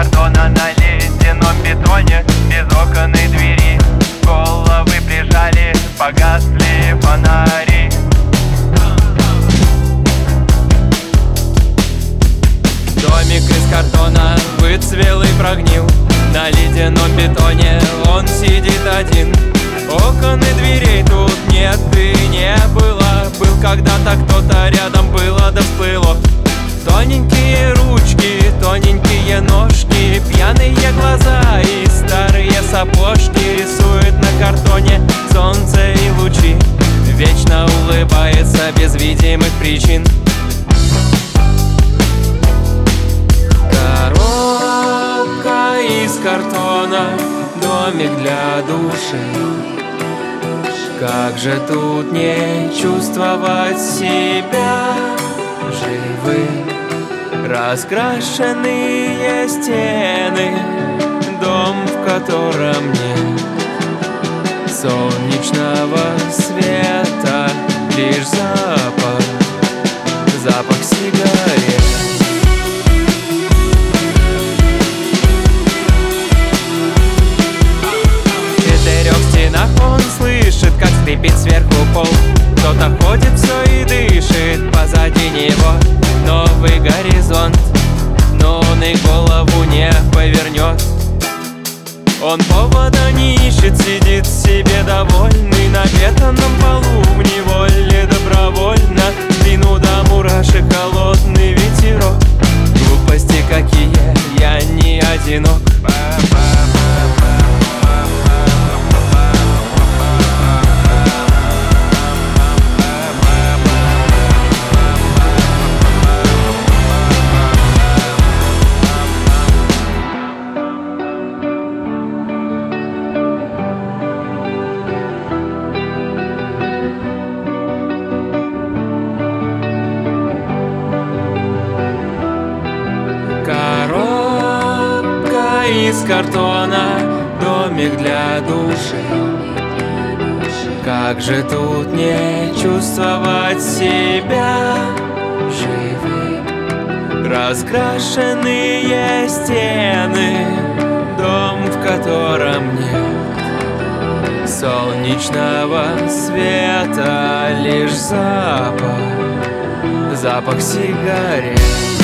картона на ледяном бетоне, без окон и двери. Головы прижали, погасли фонари. Домик из картона выцвел и прогнил. На ледяном бетоне он сидит один. Окон и дверей тут нет и не было. Был когда-то кто-то рядом, было да всплыло. Тоненькие ручки, тоненькие ножки, пьяные глаза и старые сапожки. Рисует на картоне солнце и лучи. Вечно улыбается без видимых причин. Коробка из картона, домик для души. Как же тут не чувствовать себя живым? Раскрашенные стены, дом, в котором нет солнечного света, лишь запах, запах сигарет. В 4 стенах он слышит, как скрипит сверху пол. Кто-то ходит все и дышит позади него. Новый горизонт, но он и голову не повернет. Он повода не ищет, сидит себе довольный на бетонном полу в неволе добровольно. Спину до мурашек холодный ветерок. Глупости какие, я не одинок. Из картона, домик для души. Как же тут не чувствовать себя живым? Раскрашенные стены, дом, в котором нет солнечного света, лишь запах, запах сигарет.